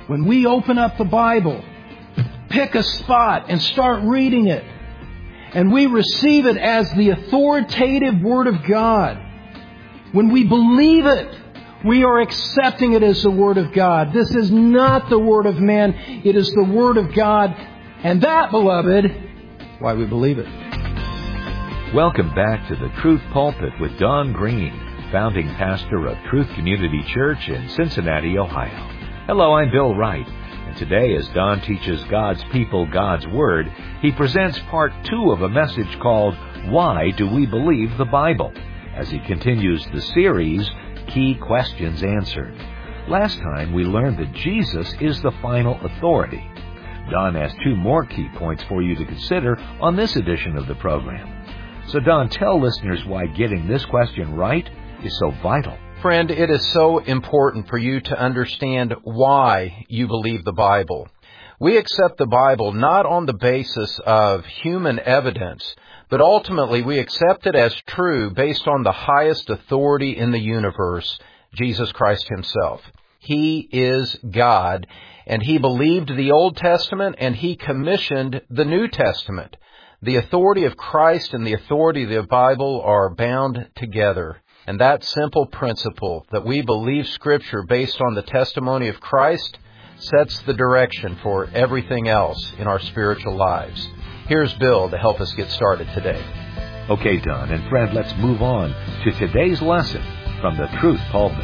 when we open up the Bible, pick a spot and start reading it, and we receive it as the authoritative Word of God, when we believe it, we are accepting it as the Word of God. This is not the Word of man. It is the Word of God. And that, beloved, why we believe it. Welcome back to the Truth Pulpit with Don Green, founding pastor of Truth Community Church in Cincinnati, Ohio. Hello, I'm Bill Wright. And today, as Don teaches God's people God's Word, he presents part 2 of a message called, Why Do We Believe the Bible? As he continues the series, Key Questions Answered. Last time we learned that Jesus is the final authority. Don has 2 more key points for you to consider on this edition of the program. So Don, tell listeners why getting this question right is so vital. Friend, it is so important for you to understand why you believe the Bible. We accept the Bible not on the basis of human evidence, but ultimately we accept it as true based on the highest authority in the universe, Jesus Christ Himself. He is God, and He believed the Old Testament, and He commissioned the New Testament. The authority of Christ and the authority of the Bible are bound together. And that simple principle that we believe Scripture based on the testimony of Christ sets the direction for everything else in our spiritual lives. Here's Bill to help us get started today. Okay, Don, and friend, let's move on to today's lesson from the Truth Pulpit.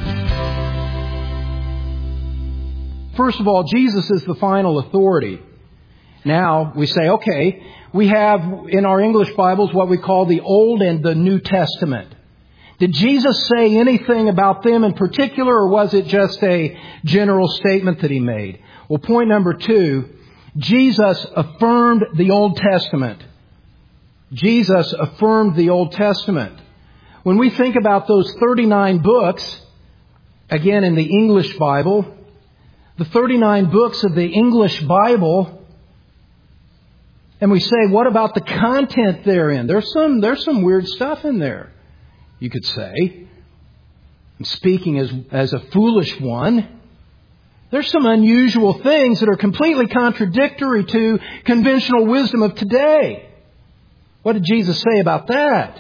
First of all, Jesus is the final authority. Now, we say, okay, we have in our English Bibles what we call the Old and the New Testament. Did Jesus say anything about them in particular, or was it just a general statement that He made? Well, point number 2, Jesus affirmed the Old Testament. Jesus affirmed the Old Testament. When we think about those 39 books, again in the English Bible, the 39 books of the English Bible, and we say, what about the content therein? There's some weird stuff in there. You could say, I'm speaking as a foolish one, there's some unusual things that are completely contradictory to conventional wisdom of today. What did Jesus say about that?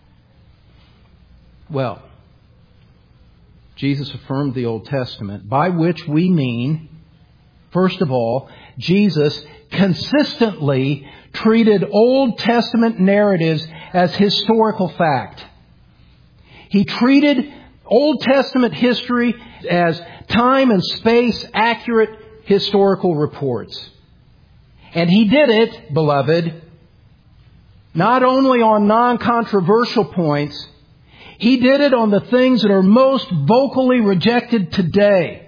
Well, Jesus affirmed the Old Testament, by which we mean, first of all, Jesus consistently treated Old Testament narratives as historical fact. He treated Old Testament history as time and space accurate historical reports. And He did it, beloved, not only on non-controversial points, He did it on the things that are most vocally rejected today.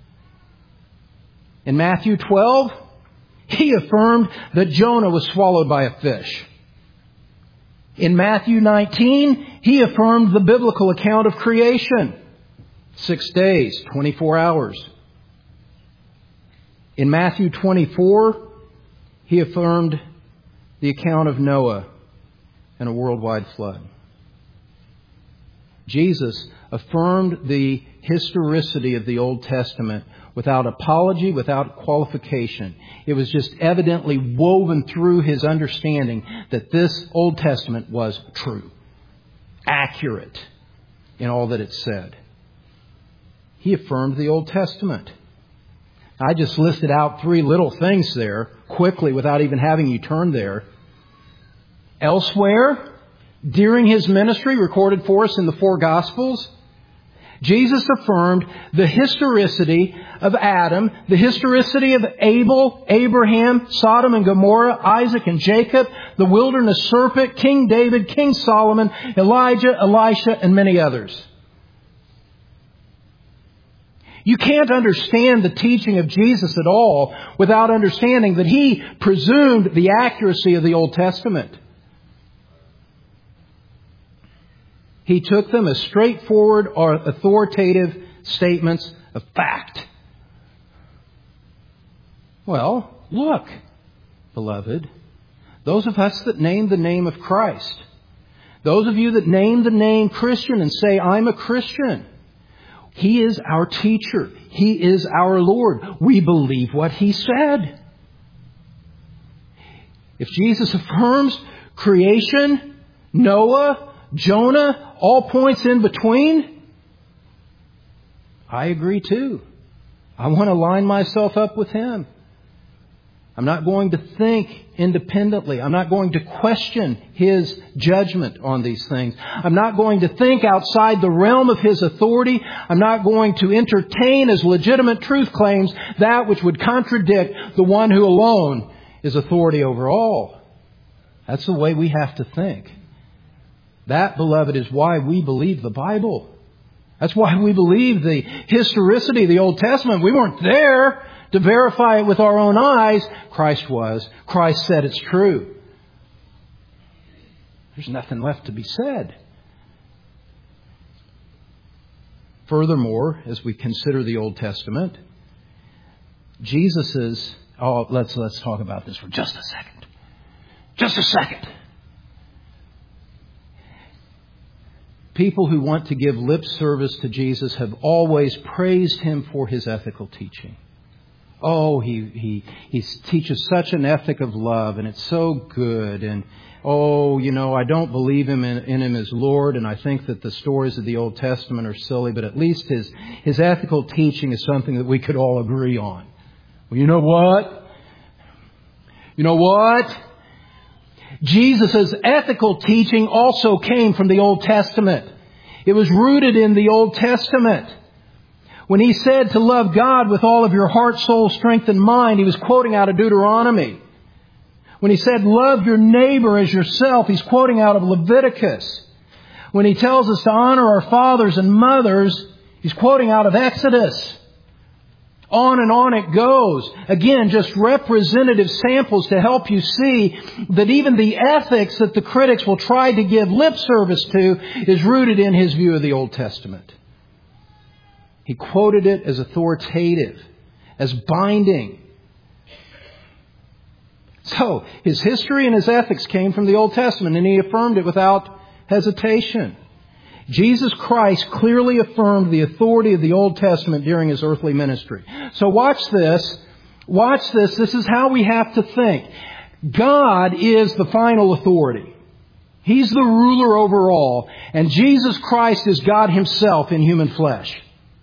In Matthew 12, He affirmed that Jonah was swallowed by a fish. In Matthew 19, He affirmed the biblical account of creation. 6 days, 24 hours. In Matthew 24, He affirmed the account of Noah and a worldwide flood. Jesus affirmed the historicity of the Old Testament without apology, without qualification. It was just evidently woven through His understanding that this Old Testament was true, accurate in all that it said. He affirmed the Old Testament. I just listed out 3 little things there quickly without even having you turn there. Elsewhere, during His ministry, recorded for us in the 4 Gospels, Jesus affirmed the historicity of Adam, the historicity of Abel, Abraham, Sodom and Gomorrah, Isaac and Jacob, the wilderness serpent, King David, King Solomon, Elijah, Elisha, and many others. You can't understand the teaching of Jesus at all without understanding that He presumed the accuracy of the Old Testament. He took them as straightforward or authoritative statements of fact. Well, look, beloved, those of us that name the name of Christ, those of you that name the name Christian and say, I'm a Christian, He is our teacher. He is our Lord. We believe what He said. If Jesus affirms creation, Noah, Jonah, all points in between, I agree too. I want to line myself up with Him. I'm not going to think independently. I'm not going to question His judgment on these things. I'm not going to think outside the realm of His authority. I'm not going to entertain as legitimate truth claims that which would contradict the one who alone is authority over all. That's the way we have to think. That, beloved, is why we believe the Bible. That's why we believe the historicity of the Old Testament. We weren't there to verify it with our own eyes. Christ was. Christ said it's true. There's nothing left to be said. Furthermore, as we consider the Old Testament, Jesus's... let's talk about this for just a second. Just a second. People who want to give lip service to Jesus have always praised Him for His ethical teaching. Oh, he teaches such an ethic of love, and it's so good. And I don't believe in Him as Lord, and I think that the stories of the Old Testament are silly, but at least His ethical teaching is something that we could all agree on. Well, you know what? Jesus' ethical teaching also came from the Old Testament. It was rooted in the Old Testament. When He said to love God with all of your heart, soul, strength, and mind, He was quoting out of Deuteronomy. When He said love your neighbor as yourself, He's quoting out of Leviticus. When He tells us to honor our fathers and mothers, He's quoting out of Exodus. On and on it goes. Again, just representative samples to help you see that even the ethics that the critics will try to give lip service to is rooted in His view of the Old Testament. He quoted it as authoritative, as binding. So, His history and His ethics came from the Old Testament, and He affirmed it without hesitation. Jesus Christ clearly affirmed the authority of the Old Testament during His earthly ministry. So watch this. Watch this. This is how we have to think. God is the final authority. He's the ruler over all. And Jesus Christ is God Himself in human flesh.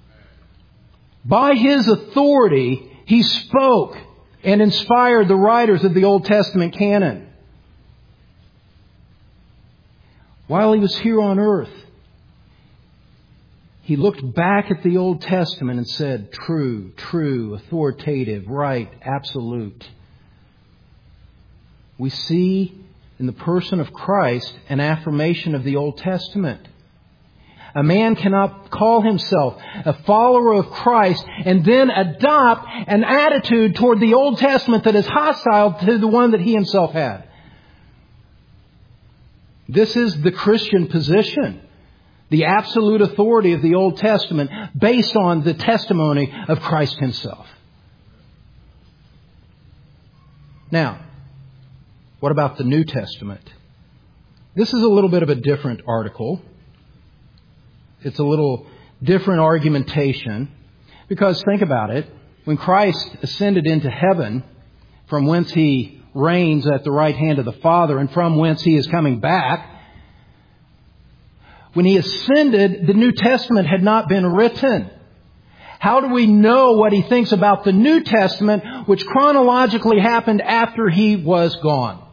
By His authority, He spoke and inspired the writers of the Old Testament canon. While He was here on earth, He looked back at the Old Testament and said, true, authoritative, right, absolute. We see in the person of Christ an affirmation of the Old Testament. A man cannot call himself a follower of Christ and then adopt an attitude toward the Old Testament that is hostile to the one that he himself had. This is the Christian position. The absolute authority of the Old Testament based on the testimony of Christ Himself. Now, what about the New Testament? This is a little bit of a different article. It's a little different argumentation. Because think about it. When Christ ascended into heaven, from whence He reigns at the right hand of the Father and from whence He is coming back, when He ascended, the New Testament had not been written. How do we know what He thinks about the New Testament, which chronologically happened after He was gone?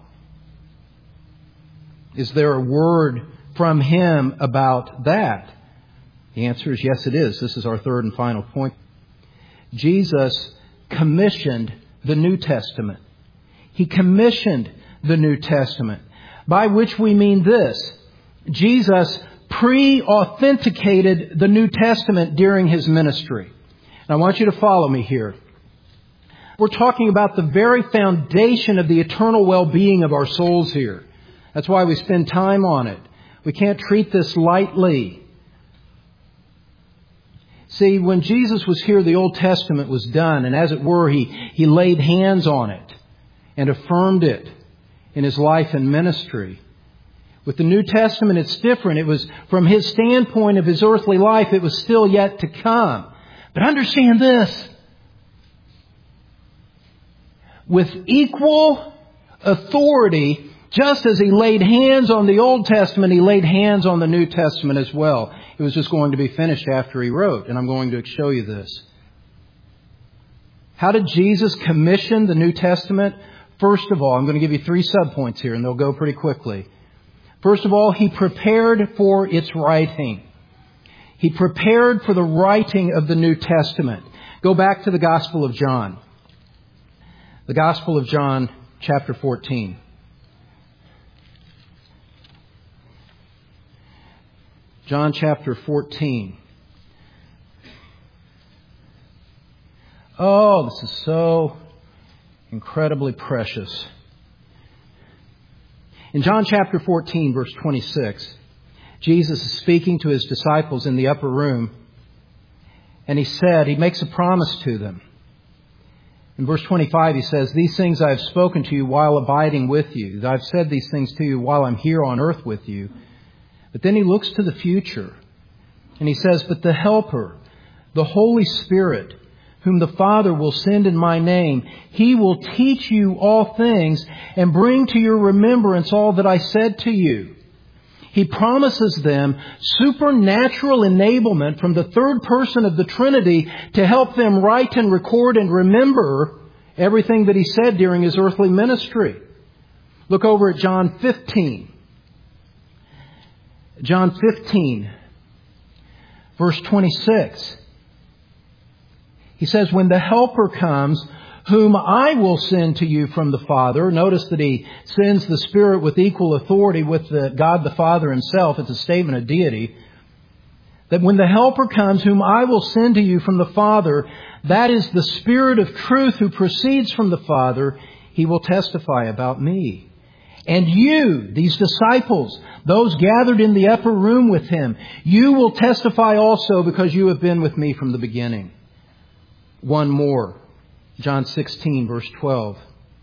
Is there a word from Him about that? The answer is yes, it is. This is our third and final point. Jesus commissioned the New Testament. He commissioned the New Testament, by which we mean this. Jesus pre-authenticated the New Testament during His ministry. And I want you to follow me here. We're talking about the very foundation of the eternal well-being of our souls here. That's why we spend time on it. We can't treat this lightly. See, when Jesus was here, the Old Testament was done. And as it were, He laid hands on it and affirmed it in His life and ministry. With the New Testament, it's different. It was from His standpoint of His earthly life, it was still yet to come. But understand this. With equal authority, just as He laid hands on the Old Testament, He laid hands on the New Testament as well. It was just going to be finished after He wrote, and I'm going to show you this. How did Jesus commission the New Testament? First of all, I'm going to give you 3 subpoints here, and they'll go pretty quickly. First of all, He prepared for its writing. He prepared for the writing of the New Testament. Go back to the Gospel of John. The Gospel of John, chapter 14. John chapter 14. Oh, this is so incredibly precious. In John chapter 14, verse 26, Jesus is speaking to His disciples in the upper room, and He makes a promise to them. In verse 25, He says, "These things I have spoken to you while abiding with you. I've said these things to you while I'm here on earth with you." But then He looks to the future, and He says, "But the Helper, the Holy Spirit, whom the Father will send in my name, He will teach you all things and bring to your remembrance all that I said to you." He promises them supernatural enablement from the third person of the Trinity to help them write and record and remember everything that He said during His earthly ministry. Look over at John 15. John 15, verse 26. He says, "When the Helper comes, whom I will send to you from the Father." Notice that He sends the Spirit with equal authority with God the Father Himself. It's a statement of deity. That when the Helper comes, whom I will send to you from the Father, that is the Spirit of truth who proceeds from the Father, He will testify about me. And you, these disciples, those gathered in the upper room with Him, you will testify also because you have been with me from the beginning. One more. John 16, verse 12.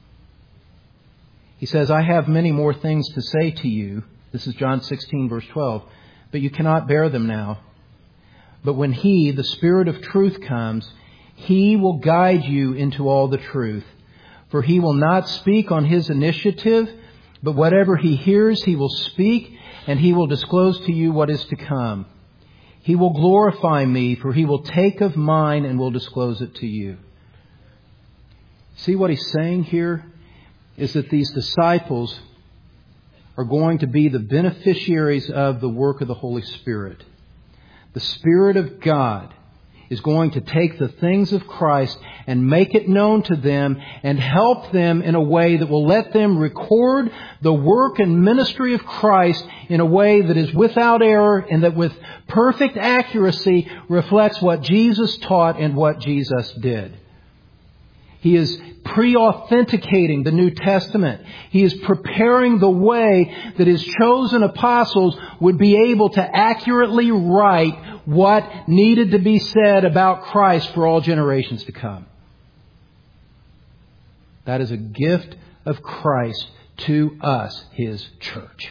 He says, "I have many more things to say to you." This is John 16, verse 12. "But you cannot bear them now. But when He, the Spirit of truth, comes, He will guide you into all the truth. For He will not speak on His initiative, but whatever He hears, He will speak, and He will disclose to you what is to come. He will glorify me, for He will take of mine and will disclose it to you." See what He's saying here is that these disciples are going to be the beneficiaries of the work of the Holy Spirit. The Spirit of God is going to take the things of Christ and make it known to them and help them in a way that will let them record the work and ministry of Christ in a way that is without error and that with perfect accuracy reflects what Jesus taught and what Jesus did. He is pre-authenticating the New Testament. He is preparing the way that His chosen apostles would be able to accurately write what needed to be said about Christ for all generations to come. That is a gift of Christ to us, His church,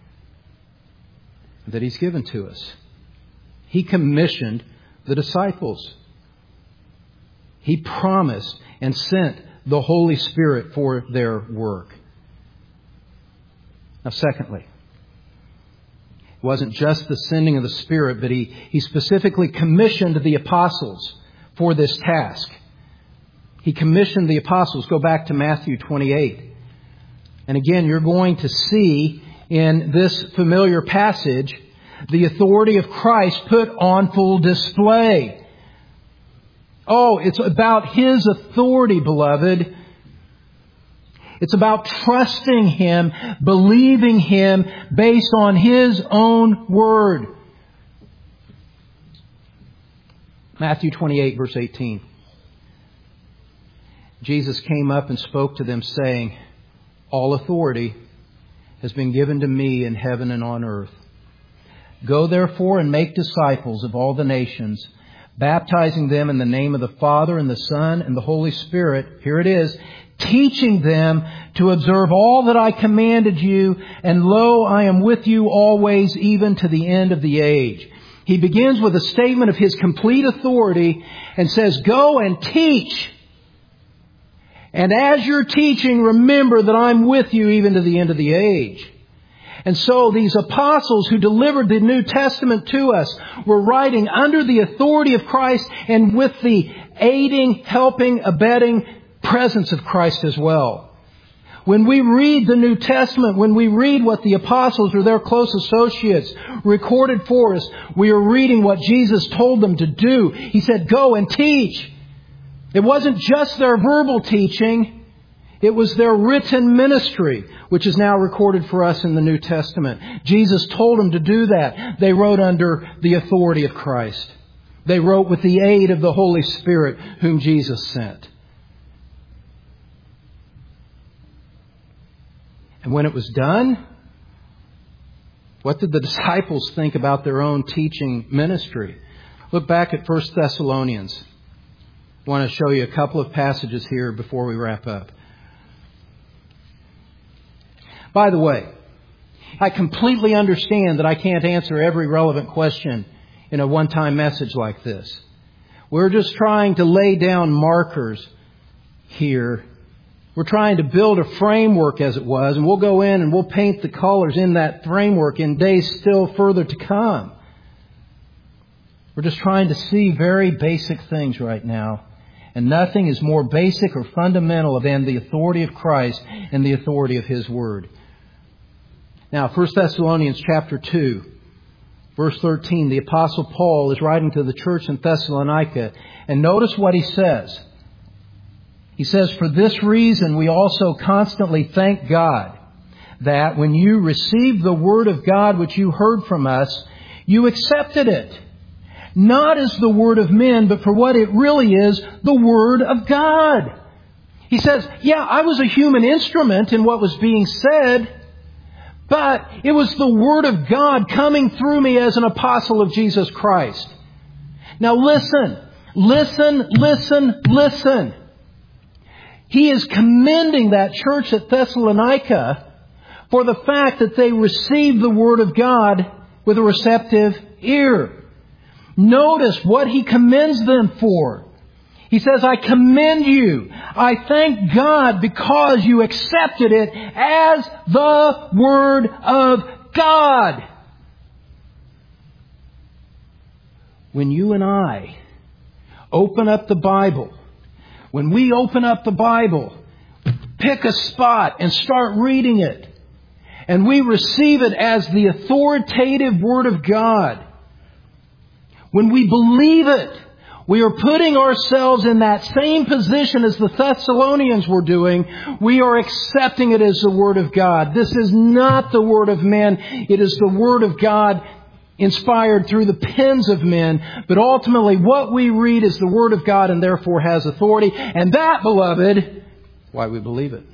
that He's given to us. He commissioned the disciples. He promised and sent the Holy Spirit for their work. Now, secondly, it wasn't just the sending of the Spirit, but He specifically commissioned the apostles for this task. He commissioned the apostles. Go back to Matthew 28. And again, you're going to see in this familiar passage the authority of Christ put on full display. Oh, it's about His authority, beloved. It's about trusting Him, believing Him based on His own word. Matthew 28, verse 18. Jesus came up and spoke to them, saying, "All authority has been given to me in heaven and on earth. Go therefore and make disciples of all the nations, baptizing them in the name of the Father and the Son and the Holy Spirit," here it is, teaching them to observe all that I commanded you, and lo, I am with you always, even to the end of the age. He begins with a statement of His complete authority and says, go and teach. And as you're teaching, remember that I'm with you even to the end of the age. And so these apostles who delivered the New Testament to us were writing under the authority of Christ and with the aiding, helping, abetting presence of Christ as well. When we read the New Testament, when we read what the apostles or their close associates recorded for us, we are reading what Jesus told them to do. He said, go and teach. It wasn't just their verbal teaching. It was their written ministry, which is now recorded for us in the New Testament. Jesus told them to do that. They wrote under the authority of Christ. They wrote with the aid of the Holy Spirit, whom Jesus sent. And when it was done, what did the disciples think about their own teaching ministry? Look back at 1 Thessalonians. I want to show you a couple of passages here before we wrap up. By the way, I completely understand that I can't answer every relevant question in a one-time message like this. We're just trying to lay down markers here. We're trying to build a framework, as it was, and we'll go in and we'll paint the colors in that framework in days still further to come. We're just trying to see very basic things right now. And nothing is more basic or fundamental than the authority of Christ and the authority of His Word. Now, 1 Thessalonians chapter 2, verse 13, the Apostle Paul is writing to the church in Thessalonica. And notice what he says. He says, for this reason we also constantly thank God that when you received the Word of God which you heard from us, you accepted it. Not as the word of men, but for what it really is, the Word of God. He says, yeah, I was a human instrument in what was being said, but it was the Word of God coming through me as an apostle of Jesus Christ. Now listen. He is commending that church at Thessalonica for the fact that they received the Word of God with a receptive ear. Notice what he commends them for. He says, I commend you. I thank God because you accepted it as the Word of God. When you and I open up the Bible, when we open up the Bible, pick a spot and start reading it, and we receive it as the authoritative Word of God, when we believe it, we are putting ourselves in that same position as the Thessalonians were doing. We are accepting it as the Word of God. This is not the word of men. It is the Word of God inspired through the pens of men. But ultimately, what we read is the Word of God and therefore has authority. And that, beloved, is why we believe it.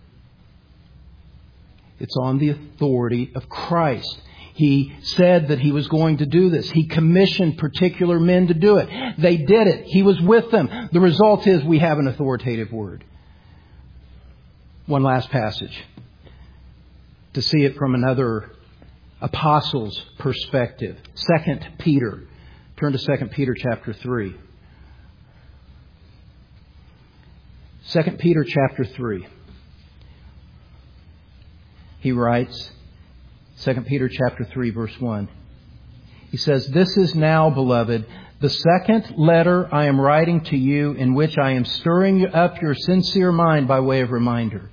It's on the authority of Christ. He said that He was going to do this. He commissioned particular men to do it. They did it. He was with them. The result is we have an authoritative Word. One last passage to see it from another apostle's perspective. 2 Peter. Turn to 2 Peter chapter 3. 2 Peter chapter 3. He writes, 2 Peter chapter 3, verse 1. He says, this is now, beloved, the second letter I am writing to you, in which I am stirring up your sincere mind by way of reminder,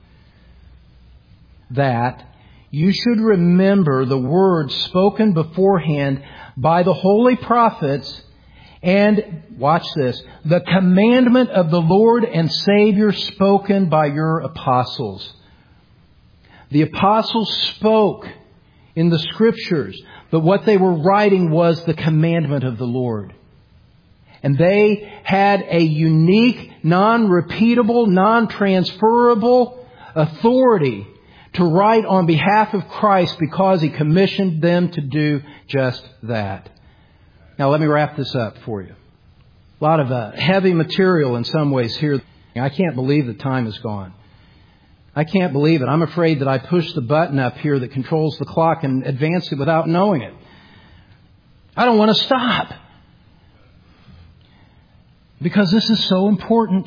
that you should remember the words spoken beforehand by the holy prophets, and, watch this, the commandment of the Lord and Savior spoken by your apostles. The apostles spoke in the Scriptures, but what they were writing was the commandment of the Lord. And they had a unique, non-repeatable, non-transferable authority to write on behalf of Christ because He commissioned them to do just that. Now let me wrap this up for you. A lot of heavy material in some ways here. I can't believe the time is gone. I can't believe it. I'm afraid that I pushed the button up here that controls the clock and advanced it without knowing it. I don't want to stop. Because this is so important.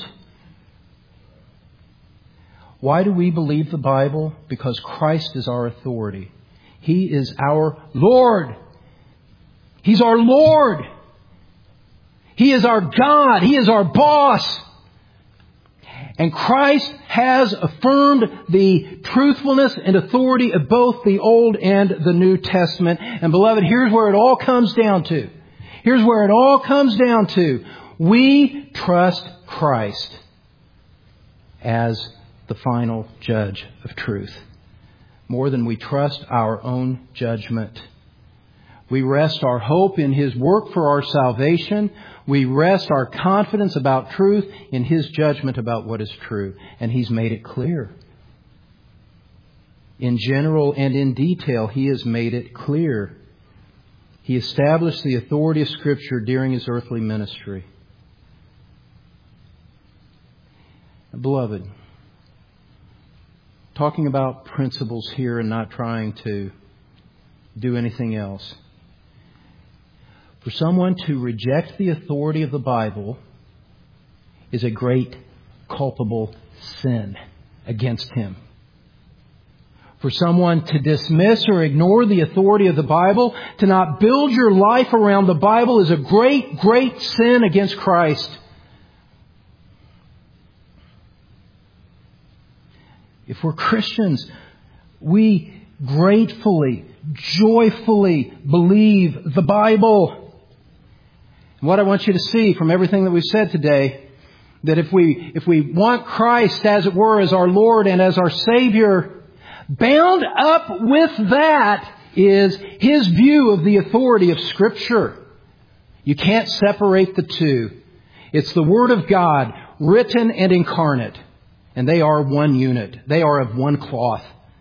Why do we believe the Bible? Because Christ is our authority. He is our Lord. He's our Lord. He is our God. He is our boss. And Christ has affirmed the truthfulness and authority of both the Old and the New Testament. And beloved, here's where it all comes down to. Here's where it all comes down to. We trust Christ as the final judge of truth, more than we trust our own judgment. We rest our hope in His work for our salvation. We rest our confidence about truth in His judgment about what is true. And He's made it clear. In general and in detail, He has made it clear. He established the authority of Scripture during His earthly ministry. Beloved, talking about principles here and not trying to do anything else. For someone to reject the authority of the Bible is a great culpable sin against Him. For someone to dismiss or ignore the authority of the Bible, to not build your life around the Bible, is a great, great sin against Christ. If we're Christians, we gratefully, joyfully believe the Bible. And what I want you to see from everything that we've said today, that if we want Christ, as it were, as our Lord and as our Savior, bound up with that is His view of the authority of Scripture. You can't separate the two. It's the Word of God, written and incarnate. And they are one unit. They are of one cloth.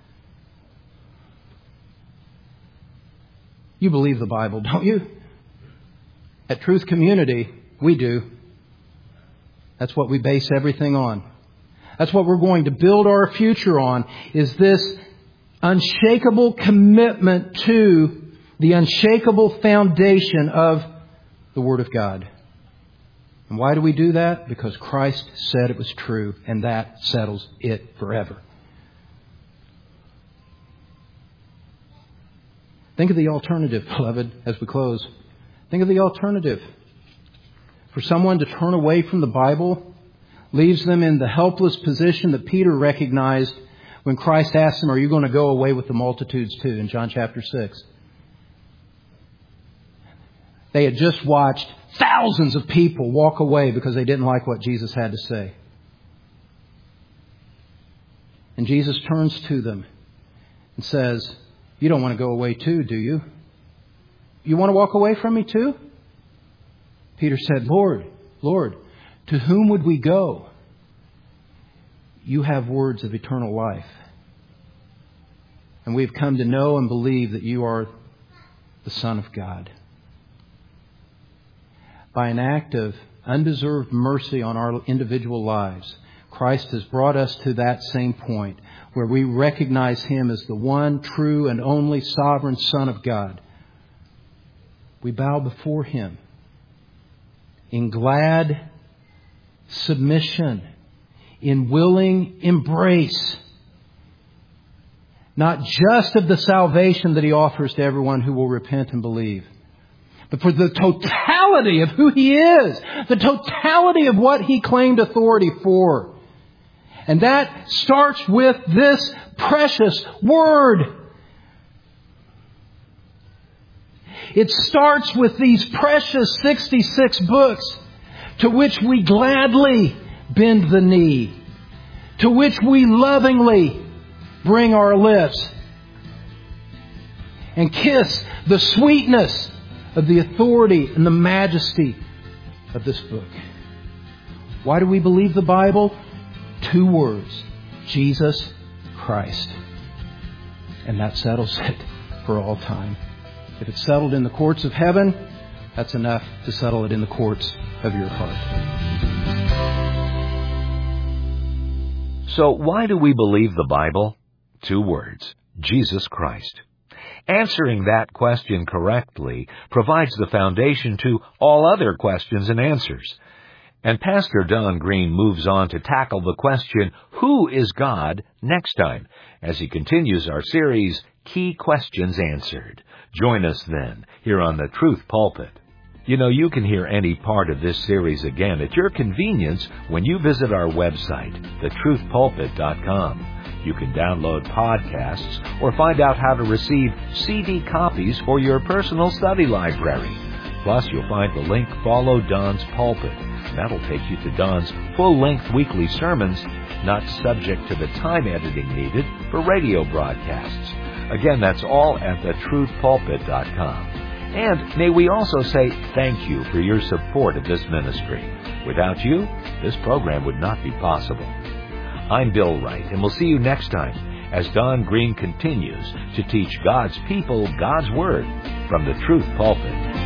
You believe the Bible, don't you? At Truth Community, we do. That's what we base everything on. That's what we're going to build our future on, is this unshakable commitment to the unshakable foundation of the Word of God. And why do we do that? Because Christ said it was true, and that settles it forever. Think of the alternative, beloved, as we close. Think of the alternative. For someone to turn away from the Bible leaves them in the helpless position that Peter recognized when Christ asked him, "Are you going to go away with the multitudes too?" in John chapter 6. They had just watched thousands of people walk away because they didn't like what Jesus had to say. And Jesus turns to them and says, "You don't want to go away too, do you? You want to walk away from me too?" Peter said, Lord, to whom would we go? You have words of eternal life. And we've come to know and believe that you are the Son of God. By an act of undeserved mercy on our individual lives, Christ has brought us to that same point where we recognize Him as the one true and only sovereign Son of God. We bow before Him in glad submission, in willing embrace, not just of the salvation that He offers to everyone who will repent and believe, but for the totality of who He is, the totality of what He claimed authority for. And that starts with this precious Word. It starts with these precious 66 books to which we gladly bend the knee, to which we lovingly bring our lips and kiss the sweetness of the authority and the majesty of this book. Why do we believe the Bible? 2 words: Jesus Christ. And that settles it for all time. If it's settled in the courts of heaven, that's enough to settle it in the courts of your heart. So why do we believe the Bible? 2 words: Jesus Christ. Answering that question correctly provides the foundation to all other questions and answers. And Pastor Don Green moves on to tackle the question, who is God, next time, as he continues our series, Key Questions Answered. Join us then, here on the Truth Pulpit. You know, you can hear any part of this series again at your convenience when you visit our website, thetruthpulpit.com. You can download podcasts or find out how to receive CD copies for your personal study library. Plus, you'll find the link Follow Don's Pulpit. That'll take you to Don's full-length weekly sermons, not subject to the time editing needed for radio broadcasts. Again, that's all at thetruthpulpit.com. And may we also say thank you for your support of this ministry. Without you, this program would not be possible. I'm Bill Wright, and we'll see you next time as Don Green continues to teach God's people God's Word from the Truth Pulpit.